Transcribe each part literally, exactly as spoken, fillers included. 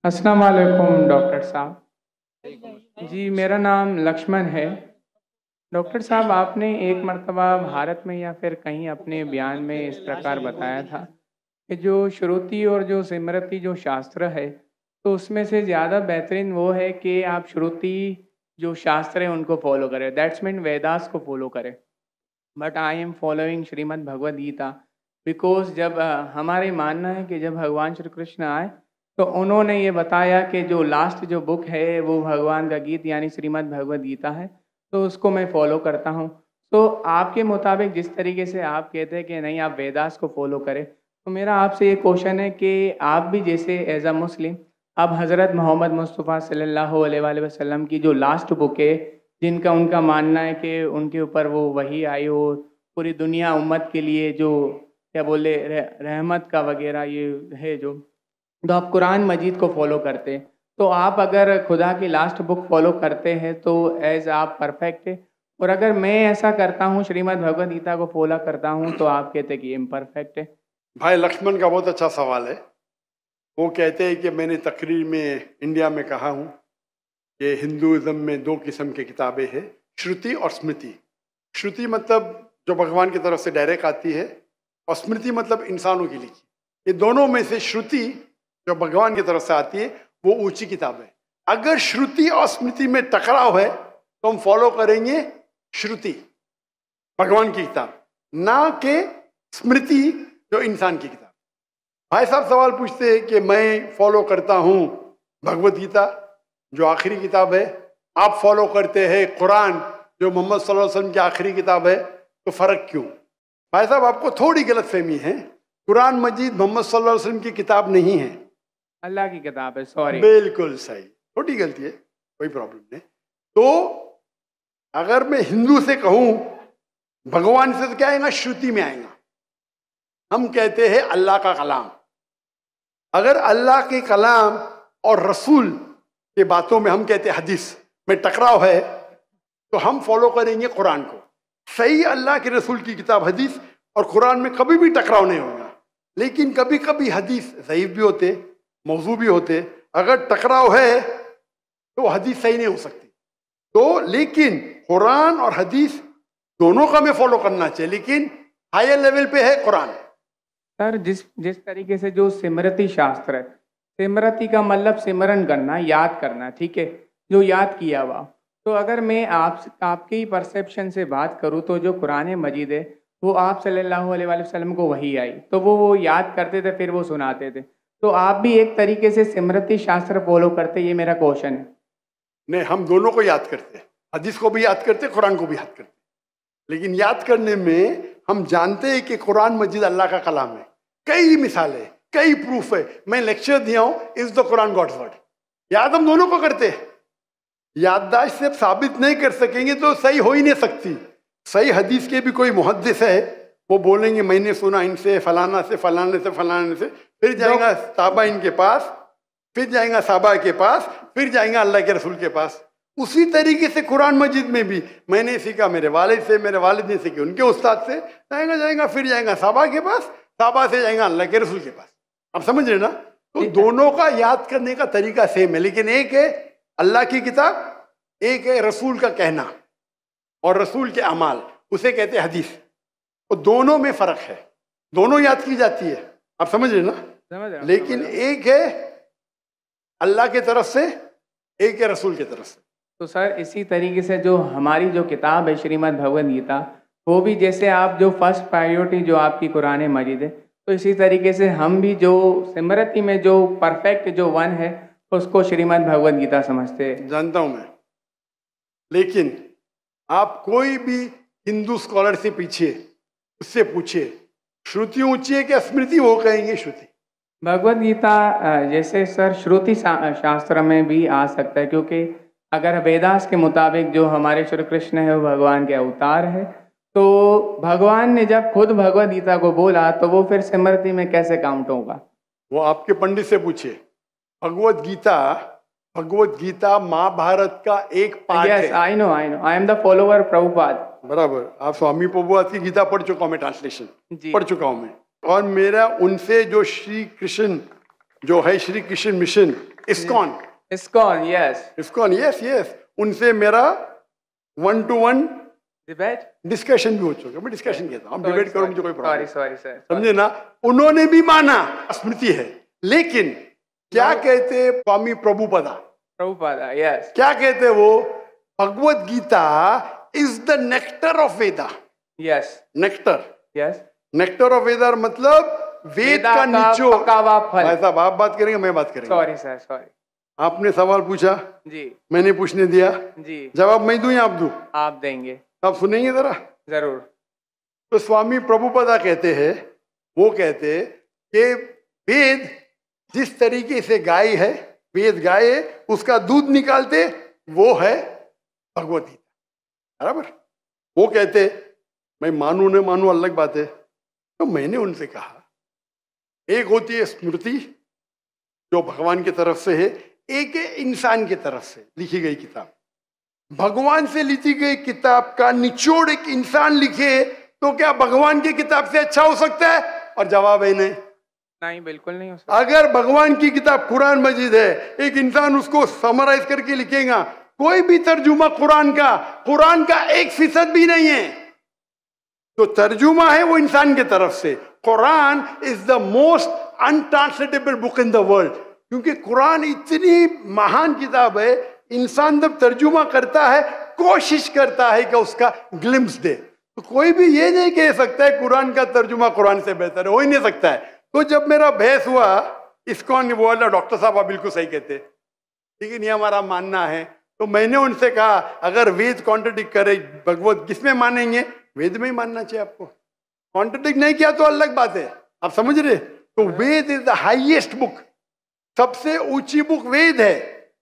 अस्सलाम वालेकुम डॉक्टर साहब। जी मेरा नाम लक्ष्मण है। डॉक्टर साहब, आपने एक मर्तबा भारत में या फिर कहीं अपने बयान में इस प्रकार बताया था कि जो श्रुति और जो स्मृति जो शास्त्र है, तो उसमें से ज़्यादा बेहतरीन वो है कि आप श्रुति जो शास्त्र है उनको फॉलो करें, दैट्स मीन वेदास को फॉलो करें। But I am following Shrimad Bhagavad Gita because जब अ, हमारे मानना है कि जब भगवान श्री कृष्ण आए तो उन्होंने ये बताया कि जो लास्ट जो बुक है वो भगवान का गीत यानी श्रीमद् भगवद गीता है, तो उसको मैं फॉलो करता हूँ। तो आपके मुताबिक जिस तरीके से आप कहते हैं कि नहीं आप वेदास को फॉलो करें, तो मेरा आपसे ये क्वेश्चन है कि आप भी जैसे एज अ मुस्लिम अब हज़रत मोहम्मद मुस्तफ़ा सल्लल्लाहु अलैहि वसल्लम की जो लास्ट बुक है, जिनका उनका मानना है कि उनके ऊपर वो वही आई हो पूरी दुनिया उम्मत के लिए जो क्या बोले रह, रहमत का वगैरह ये है जो, तो आप कुरान मजीद को फॉलो करते हैं। तो आप अगर खुदा की लास्ट बुक फॉलो करते हैं तो एज आप परफेक्ट है, और अगर मैं ऐसा करता हूँ श्रीमद् भगवद गीता को फॉलो करता हूँ तो आप कहते हैं कि इम्परफेक्ट है। भाई लक्ष्मण का बहुत अच्छा सवाल है। वो कहते हैं कि मैंने तकरीर में इंडिया में कहा हूँ कि हिंदुज़म में दो किस्म की किताबें हैं, श्रुति और स्मृति। श्रुति मतलब जो भगवान की तरफ से डायरेक्ट आती है, और स्मृति मतलब इंसानों की लिखी। ये दोनों में से श्रुति जो भगवान की तरफ से आती है वो ऊंची किताब है। अगर श्रुति और स्मृति में टकराव है तो हम फॉलो करेंगे श्रुति, भगवान की किताब, ना कि स्मृति जो इंसान की किताब। भाई साहब सवाल पूछते हैं कि मैं फॉलो करता हूँ भगवत गीता जो आखिरी किताब है, आप फॉलो करते हैं कुरान जो मोहम्मद सल्लल्लाहु अलैहि वसल्लम की आखिरी किताब है, तो फर्क क्यों? भाई साहब आपको थोड़ी गलत फहमी है। कुरान मजीद मोहम्मद सल्लल्लाहु अलैहि वसल्लम की किताब नहीं है, अल्लाह की किताब है। सॉरी, बिल्कुल सही, छोटी गलती है, कोई प्रॉब्लम नहीं। तो अगर मैं हिंदू से कहूं भगवान से, तो क्या आएगा? श्रुति में आएगा। हम कहते हैं अल्लाह का कलाम। अगर अल्लाह के कलाम और रसूल के बातों में हम कहते हैं हदीस में टकराव है, तो हम फॉलो करेंगे कुरान को। सही अल्लाह के रसूल की किताब हदीस और कुरान में कभी भी टकराव नहीं होगा, लेकिन कभी कभी हदीस ज़ईफ भी होते, मौजू भी होते। अगर टकराव है तो हदीस सही नहीं हो सकती। तो लेकिन कुरान और हदीस दोनों का हमें फॉलो करना चाहिए, लेकिन हायर लेवल पे है कुरान। सर जिस जिस तरीके से जो स्मृति शास्त्र है, स्मृति का मतलब सिमरन करना, याद करना, ठीक है, जो याद किया हुआ। तो अगर मैं आप आपके ही परसेप्शन से बात करूँ तो जो कुरान मजीद है वो आप सल्लल्लाहु अलैहि वसल्लम को वही आई, तो वो वो याद करते थे फिर वो सुनाते थे। तो आप भी एक तरीके से स्मृति शास्त्र फॉलो करते, ये मेरा क्वेश्चन है। नहीं, हम दोनों को याद करते हैं, हदीस को भी याद करते, कुरान को भी याद करते। लेकिन याद करने में हम जानते हैं कि कुरान मजीद अल्लाह का कलाम है। कई मिसालें, कई प्रूफ है। मैं लेक्चर दिया हूं, is the Quran God's word. याद हम दोनों को करते हैं। याददाश्त से साबित नहीं कर सकेंगे तो सही हो ही नहीं सकती। सही हदीस के भी कोई मुहद्दिस है, वो बोलेंगे मैंने सुना इनसे, फलाना से, फलाने से, फलाने से, फिर जाएगा साहबा इनके पास, फिर जाएगा साहबा के पास, फिर जाएगा अल्लाह के रसूल के पास। उसी तरीके से कुरान मजीद में भी मैंने सीखा मेरे वालिद से, मेरे वालिद ने सीखी उनके उस्ताद से, जाएगा जाएगा फिर जाएगा साहबा के पास, साहबा से जाएगा अल्लाह के रसूल के पास। आप समझ रहे ना? तो दोनों का याद करने का तरीका सेम है, लेकिन एक है अल्लाह की किताब, एक है रसूल का कहना और रसूल के अमाल, उसे कहते हैं हदीस। तो दोनों में फर्क है, दोनों याद की जाती है। आप समझ रहे ना? समझ रहा हूं, लेकिन समझ रहा हूं। एक है अल्लाह की तरफ से, एक है रसूल की तरफ से। तो सर इसी तरीके से जो हमारी जो किताब है श्रीमद् भगवद गीता, वो भी जैसे आप जो फर्स्ट प्रायोरिटी जो आपकी कुरान मजीद है, तो इसी तरीके से हम भी जो स्मृति में जो परफेक्ट जो वन है उसको श्रीमद् भगवद गीता समझते हैं। जानता हूं मैं, लेकिन आप कोई भी हिंदू स्कॉलर से पीछे उससे पूछे श्रुति ऊंची है क्या स्मृति, वो कहेंगे श्रुति। भगवद गीता अ, जैसे सर श्रुति शा, शास्त्र में भी आ सकता है, क्योंकि अगर वेदास के मुताबिक जो हमारे श्री कृष्ण है वो भगवान के अवतार है, तो भगवान ने जब खुद भगवद गीता को बोला तो वो फिर स्मृति में कैसे काउंट होगा? वो आपके पंडित से पूछे। भगवत गीता भगवत गीता महाभारत का एक पार्ट yes, है। I know I know I am the follower Prabhupada. बराबर, आप स्वामी प्रभुपाद की गीता पढ़ चुका हूं मैं, ट्रांसलेशन जी। पढ़ चुका हूं मैं। और मेरा उनसे जो श्री कृष्ण जो है Shri Krishna mission, ISKCON ISKCON, yes. ISKCON, yes yes, उनसे मेरा one to one debate discussion भी हो चुका। मैं डिस्कशन कहता हूँ, हम डिबेट करो, मुझे कोई प्रॉब्लम सॉरी नहीं, सॉरी सर, समझे ना। उन्होंने भी माना, स्मृति है। लेकिन क्या कहते स्वामी प्रभुपदा, प्रभुपादा, यस, क्या कहते वो, Bhagwat Gita is the nectar of Veda. Yes, nectar, yes, nectar of Veda मतलब वेद का निचोड़। पका हुआ फल। भाई साहब आप बात करेंगे, मैं बात करेंगे। Sorry sir, sorry. आपने सवाल पूछा, जी मैंने पूछने दिया, जी, जवाब मैं दूं या आप दूं? आप देंगे। आप सुनेंगे जरा। जरूर। तो स्वामी प्रभुपदा कहते हैं, वो कहते कि वेद जिस तरीके से गाय है, वेद गाय है, उसका दूध निकालते वो है भगवत गीता, बराबर। वो कहते, मैं मानू न मानू अलग बात है। तो मैंने उनसे कहा, एक होती है स्मृति जो भगवान की तरफ से है, एक है इंसान की तरफ से लिखी गई किताब। भगवान से लिखी गई किताब का निचोड़ एक इंसान लिखे तो क्या भगवान की किताब से अच्छा हो सकता है? और जवाब है नहीं, नहीं, बिल्कुल नहीं हो सकता। अगर भगवान की किताब कुरान मजीद है, एक इंसान उसको समराइज करके लिखेगा, कोई भी तर्जुमा कुरान का कुरान का एक फीसद भी नहीं है। तो तर्जुमा है वो इंसान की तरफ से। Quran is the most untranslatable book in the world, क्योंकि कुरान इतनी महान किताब है, इंसान जब तर्जुमा करता है कोशिश करता है कि उसका ग्लिम्स दे। तो कोई भी ये नहीं कह सकता है कुरान का तर्जुमा कुरान से बेहतर है, हो ही नहीं सकता है। तो जब मेरा बहस हुआ, इस्कॉन बोला डॉक्टर साहब आप बिल्कुल सही कहते, लेकिन ये हमारा मानना है। तो मैंने उनसे कहा, अगर वेद कॉन्ट्रडिक्ट करे भगवत, किसमें मानेंगे? वेद में ही मानना चाहिए आपको। कॉन्ट्रडिक्ट नहीं किया तो अलग बात है, आप समझ रहे। तो Veda is the highest book, सबसे ऊंची बुक वेद है।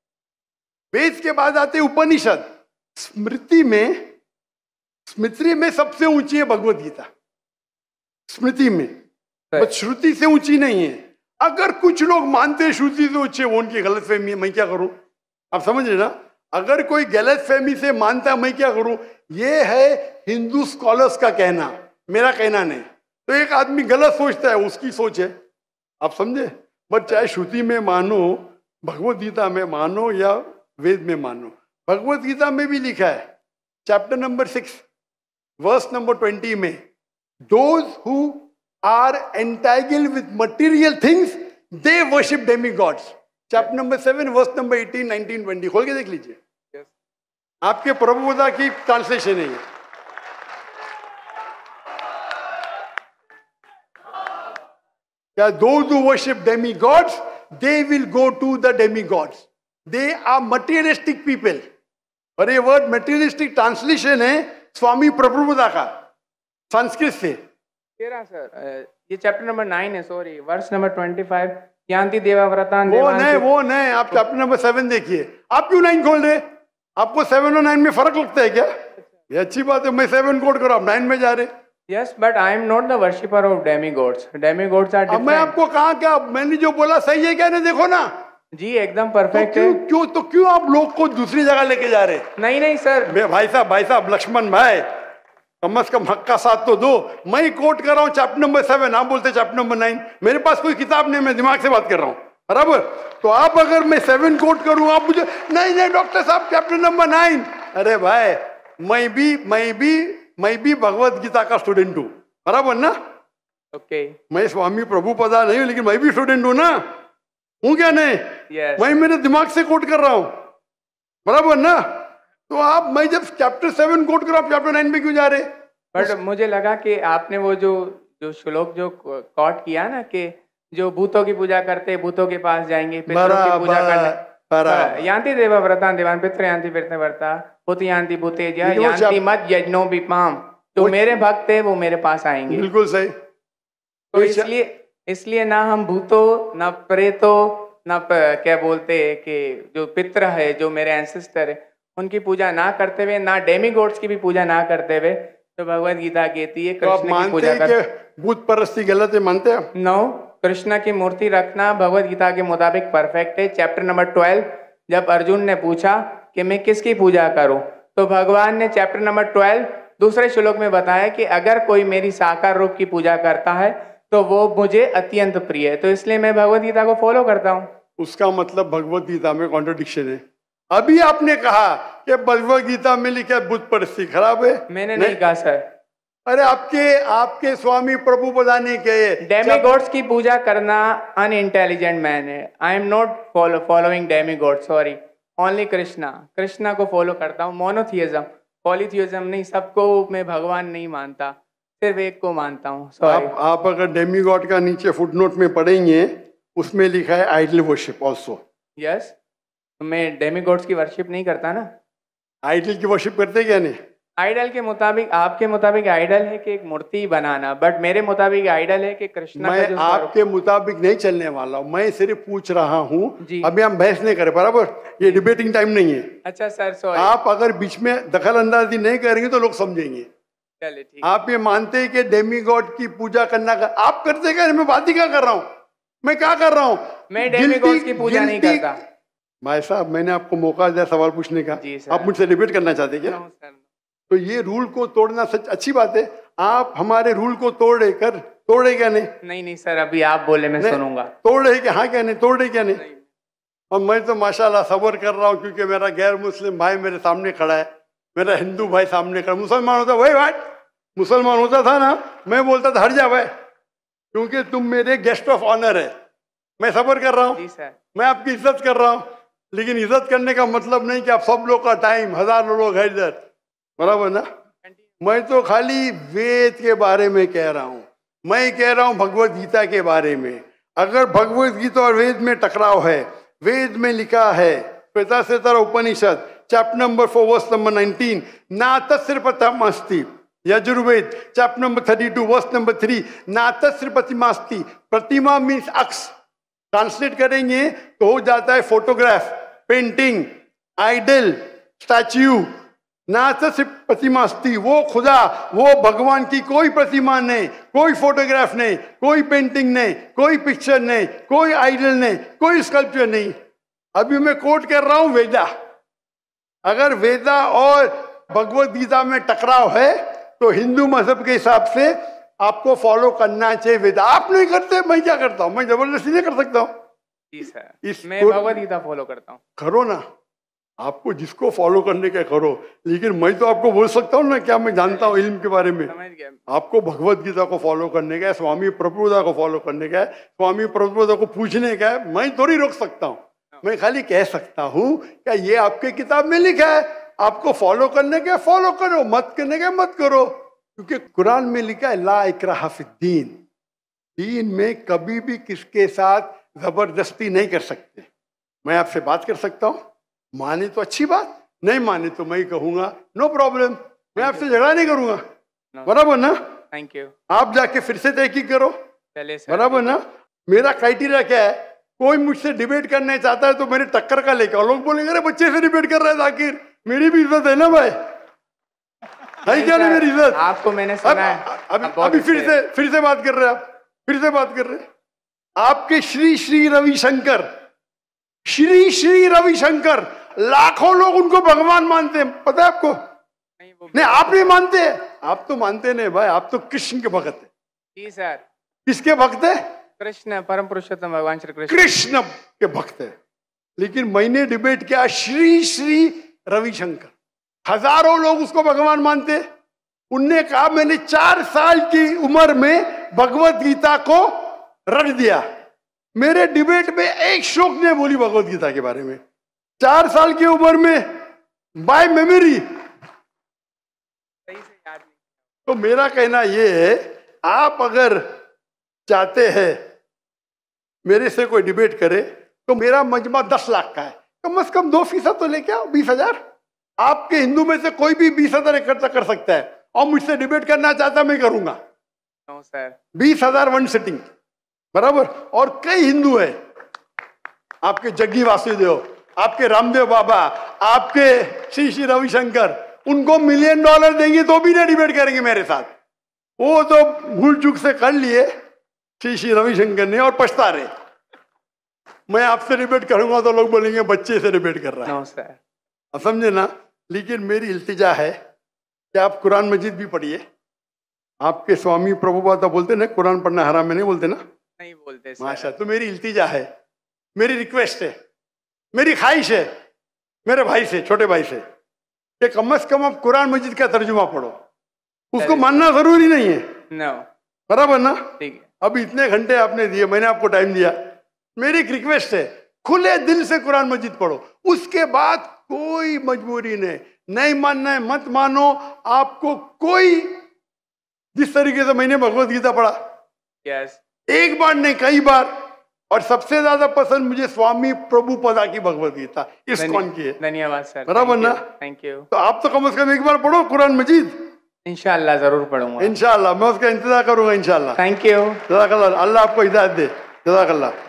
वेद के बाद आते उपनिषद। स्मृति में स्मृति में सबसे ऊंची है भगवत गीता, स्मृति में, बस श्रुति से ऊंची नहीं है। अगर कुछ लोग मानते हैं श्रुति से ऊंचे, वो उनकी गलतफहमी है, मैं क्या करूं? आप समझ रहे ना। अगर कोई गलतफहमी से मानता है, मैं क्या करूं? ये है हिंदू स्कॉलर्स का कहना, मेरा कहना नहीं। तो एक आदमी गलत सोचता है, उसकी सोच है, आप समझे। बट चाहे श्रुति में मानो, भगवत गीता में मानो या वेद में मानो, भगवत गीता में भी लिखा है, chapter number six verse number twenty में, those who are entangled with material things they worship demi gods. Chapter number seven verse number eighteen, nineteen, twenty खोल के देख लीजिए। yes. आपके प्रभुपदा की ट्रांसलेशन है ये। क्या those who worship demi gods they will go to the demi gods, they are materialistic people. और ये वर्ड मटेरियलिस्टिक ट्रांसलेशन है स्वामी प्रभुपदा का, संस्कृत से। तेरा सर, ये चैप्टर नंबर नाइन है, sorry, verse number twenty five, यान्ति देवाव्रतान। वो नहीं, वो नहीं, आप चैप्टर नंबर सेवन देखिए। आप क्यों नाइन खोल रहे? आपको सेवन और नाइन में फर्क लगता है क्या? ये अच्छी बात है, मैं सेवन कोड करो, आप नाइन में जा रहे। Yes, but I am not the worshipper of demi gods. Demi gods are different. मैं आपको कहा क्या, मैंने जो बोला सही है क्या? नहीं, देखो ना जी, एकदम परफेक्ट तो है। क्यों क्यों तो क्यों आप लोग को दूसरी जगह लेके जा रहे? नहीं नहीं सर, मैं भाई साहब भाई साहब लक्ष्मण भाई, कम से कम हक का साथ तो दो। मैं कोट कर रहा हूँ चैप्टर नंबर सेवन, आप बोलते चैप्टर नंबर नाइन। मेरे पास कोई किताब नहीं, मैं दिमाग से बात कर रहा हूँ, बराबर। तो आप अगर मैं सेवन कोट करूँ, आप मुझे नहीं नहीं डॉक्टर साहब चैप्टर नंबर नाइन। अरे भाई, मैं भी मैं भी मैं भी भगवत गीता का स्टूडेंट हूँ, बराबर ना। ओके, मैं स्वामी प्रभुपदा नहीं हूँ, लेकिन मैं भी स्टूडेंट हूँ ना, हूँ क्या नहीं? yes. मैं मेरे दिमाग से कोट कर रहा हूँ, बराबर ना। तो आप, मैं जब चैप्टर सेवन कोट कर रहा हूँ, चैप्टर नाइन में क्यों जा रहे? बट मुझे लगा कि आपने वो जो जो श्लोक जो कोट किया ना, कि जो भूतों की पूजा करते भूतों के पास जाएंगे, पितरों की पूजा करने, यान्ति देवाव्रतान देवान पितृ यान्ति पितृव्रता पुत यान्ति भूतेज्य यान्ति मत यज्ञो विपाम। जो मेरे भक्त है वो मेरे पास आएंगे। बिल्कुल सही। तो इसलिए इसलिए ना हम भूतों, ना प्रेतों, ना क्या बोलते हैं कि जो पितृ है, जो मेरे एंसेस्टर है, उनकी पूजा ना करते हुए, ना डेमी गॉड्स की भी पूजा ना करते हुए, तो भगवत गीता कहती है कृष्ण की पूजा कर। भूत परस्ती गलत है, मानते हैं? नो, कृष्ण की मूर्ति रखना भगवत गीता के मुताबिक परफेक्ट है। चैप्टर नंबर ट्वेल्व, जब अर्जुन ने पूछा कि मैं किसकी पूजा करूं, तो भगवान ने चैप्टर नंबर ट्वेल्व दूसरे श्लोक में बताया कि अगर कोई मेरी साकार रूप की पूजा करता है तो वो मुझे अत्यंत प्रिय है। तो इसलिए मैं भगवत गीता को फॉलो करता हूँ। उसका मतलब भगवत गीता में कॉन्ट्रडिक्शन है। अभी आपने कहा कि भगवत गीता में लिखा है बुत परिस्थिति खराब है। मैंने नहीं कहा सर। अरे आपके आपके स्वामी प्रभु बताने के डेमीगॉड्स की पूजा करना अनइंटेलिजेंट मैन है। I am not follow following demigod, sorry, only Krishna. Krishna को फॉलो करता हूँ। मोनोथियज्म, पॉलीथियज्म नहीं। सबको मैं भगवान नहीं मानता, सिर्फ एक को मानता हूँ। सॉरी। आप, आप अगर डेमीगॉड का नीचे फुटनोट में पढ़ेंगे, उसमें लिखा है आइडल वर्शिप ऑल्सो। यस, तो मैं डेमीगॉड्स की वर्शिप नहीं करता ना। आइडल की वर्शिप करते क्या नहीं? आइडल के मुताबिक, आपके मुताबिक आइडल है कि एक मूर्ति बनाना, बट मेरे मुताबिक आइडल है कि कृष्णा मैं का जो आपके मुताबिक नहीं चलने वाला हूँ, मैं सिर्फ पूछ रहा हूँ। जी। अभी हम बहस नहीं करें, बराबर? ये डिबेटिंग टाइम नहीं है। अच्छा सर, सॉरी। आप अगर बीच में दखल अंदाजी नहीं करेंगे तो लोग समझेंगे। चलिए ठीक। आप ये मानते हैं कि डेमीगॉड की पूजा करना कर, आप करते क्या? मैं बात ही क्या कर रहा हूँ? मैं क्या कर रहा हूँ? मैं डेमीगॉड्स की पूजा नहीं करता। भाई साहब, मैंने आपको मौका दिया सवाल पूछने का, आप मुझसे डिबेट करना चाहते क्या? तो ये रूल को तोड़ना सच अच्छी बात है। आप हमारे रूल को तोड़े कर तोड़े क्या नहीं? नहीं नहीं सर, अभी आप बोले मैं सुनूंगा। तोड़े क्या? हाँ क्या नहीं? तोड़े क्या नहीं, नहीं। और मैं तो माशाल्लाह सब्र कर रहा हूँ, क्योंकि मेरा गैर मुस्लिम भाई मेरे सामने खड़ा है, मेरा हिंदू भाई सामने खड़ा। मुसलमान होता वही भाई, मुसलमान होता था ना, मैं बोलता था हट जा भाई, क्योंकि तुम मेरे गेस्ट ऑफ ऑनर है। मैं सब्र कर रहा हूँ, मैं आपकी इज्जत कर रहा हूँ, लेकिन इज्जत करने का मतलब नहीं कि आप सब लोग का टाइम, हजारों लोग है इधर, बराबर ना? मैं तो खाली वेद के बारे में कह रहा हूं। मैं कह रहा हूं भगवत गीता के बारे में। अगर भगवत गीता और वेद में टकराव है, वेद में लिखा है Shvetashvatara Upanishad chapter number four verse number nineteen, ना तस्र प्रतिमास्ति। Yajurveda chapter number thirty two verse number three, ना तस्र प्रतिमास्ति। प्रतिमा मीन्स अक्स, ट्रांसलेट करेंगे तो हो जाता है फोटोग्राफ, पेंटिंग, आइडल, स्टैच्यू। ना तो सिर्फ प्रतिमास्ती, वो खुदा, वो भगवान की कोई प्रतिमा नहीं, कोई फोटोग्राफ नहीं, कोई पेंटिंग नहीं, कोई पिक्चर नहीं, कोई आइडल नहीं, कोई स्कल्पचर नहीं। अभी मैं कोट कर रहा हूं वेदा। अगर वेदा और भगवत गीता में टकराव है तो हिंदू मजहब के हिसाब से आपको फॉलो करना चाहिए वेदा। आप नहीं करते, मैं क्या करता हूं? मैं जबरदस्ती नहीं कर सकता हूँ। जी सर, मैं भगवत गीता फॉलो करता हूँ। करो ना, आपको जिसको फॉलो करने का करो, लेकिन मैं तो आपको बोल सकता हूँ ना क्या मैं जानता हूँ इल्म के बारे में। आपको भगवत गीता को फॉलो करने का है, स्वामी प्रभुदा को फॉलो करने का है, स्वामी प्रभुदा को पूछने का है। मैं थोड़ी रोक सकता हूँ, मैं खाली कह सकता हूँ क्या ये आपके किताब में लिखा है, आपको फॉलो करने का फॉलो करो, मत करने का मत करो। क्योंकि कुरान में लिखा है ला इकराह फिद्दीन, दीन में कभी भी किसके साथ जबरदस्ती नहीं कर सकते। मैं आपसे बात कर सकता हूँ, माने तो अच्छी बात, नहीं माने तो मैं कहूंगा नो प्रॉब्लम, मैं आपसे झगड़ा नहीं करूंगा, बराबर ना? Thank you. आप जाके फिर से तहकीक करो, बराबर ना? मेरा क्राइटेरिया क्या है? कोई मुझसे डिबेट करने चाहता है तो मेरे टक्कर का लेकर, लोग बोलेंगे अरे बच्चे से डिबेट कर रहे हैं जाकिर, मेरी भी इज्जत है ना भाई, है क्या नहीं मेरी इज्जत? आपको मैंने सुना है। अभी अभी फिर से फिर से बात कर रहे हैं आप, फिर से बात कर रहे हैं। आपके श्री श्री रविशंकर, श्री श्री रविशंकर, लाखों लोग उनको भगवान मानते हैं, पता है आपको? नहीं, नहीं आप नहीं मानते, आप तो मानते नहीं भाई, आप तो कृष्ण के भक्त है। जी सर। किसके भक्त है? कृष्ण, परम पुरुषोत्तम भगवान श्री कृष्ण कृष्ण के भक्त है। लेकिन मैंने डिबेट किया श्री श्री रविशंकर, हजारों लोग उसको भगवान मानते। उनने कहा मैंने चार साल की उम्र में भगवत गीता को रट दिया। मेरे डिबेट में एक श्लोक ने बोली भगवत गीता के बारे में, चार साल की उम्र में, बाय मेमोरी, सही से याद नहीं। तो मेरा कहना यह है, आप अगर चाहते हैं मेरे से कोई डिबेट करे तो मेरा मजमा दस लाख का है, कम से कम दो फीसद तो लेके आओ, बीस हजार। आपके हिंदू में से कोई भी बीस हजार इकट्ठा कर सकता है और मुझसे डिबेट करना चाहता मैं करूंगा। नो सर, बीस हजार वन सिटिंग, बराबर। और कई हिंदू है, आपके जग्गी वासुदेव, आपके रामदेव बाबा, आपके श्री श्री रविशंकर, उनको मिलियन डॉलर देंगे तो भी नहीं डिबेट करेंगे मेरे साथ। वो तो भूल चूक से कर लिए श्री श्री रविशंकर ने और पछता रहे। मैं आपसे डिबेट करूंगा तो लोग बोलेंगे बच्चे से डिबेट कर रहा है। नो सर, आप समझे ना? लेकिन मेरी इल्तिजा है कि आप कुरान मजीद भी पढ़िए। आपके स्वामी प्रभुपाद बोलते ना कुरान पढ़ना हराम में, नहीं बोलते ना? नहीं बोलते सर। माशा, तो मेरी इल्तिजा है मेरी रिक्वेस्ट है, मेरी ख्वाहिश है मेरे भाई से, छोटे भाई से, कि कम से कम आप कुरान मजीद का तर्जुमा पढ़ो। उसको मानना जरूरी नहीं है, नो, बराबर ना? ठीक है। अब इतने घंटे आपने दिए, मैंने आपको टाइम दिया, मेरी एक रिक्वेस्ट है, खुले दिल से कुरान मजीद पढ़ो। उसके बाद कोई मजबूरी नहीं, नहीं मानना है मत मानो, आपको कोई, जिस तरीके से मैंने भगवत गीता पढ़ा, यस, एक बार नहीं कई बार, और सबसे ज्यादा पसंद मुझे स्वामी प्रभुपदा की भगवत गीता, इस्कॉन की है। धन्यवाद सर, बराबर ना? Thank you. तो आप तो कम से कम एक बार पढ़ो कुरान मजीद। इंशाल्लाह जरूर पढ़ूंगा। इंशाल्लाह मैं उसका इंतजार करूंगा इंशाल्लाह। Thank you. जज़ाकल्लाह, अल्लाह आपको हिदायत दे। जज़ाकल्लाह।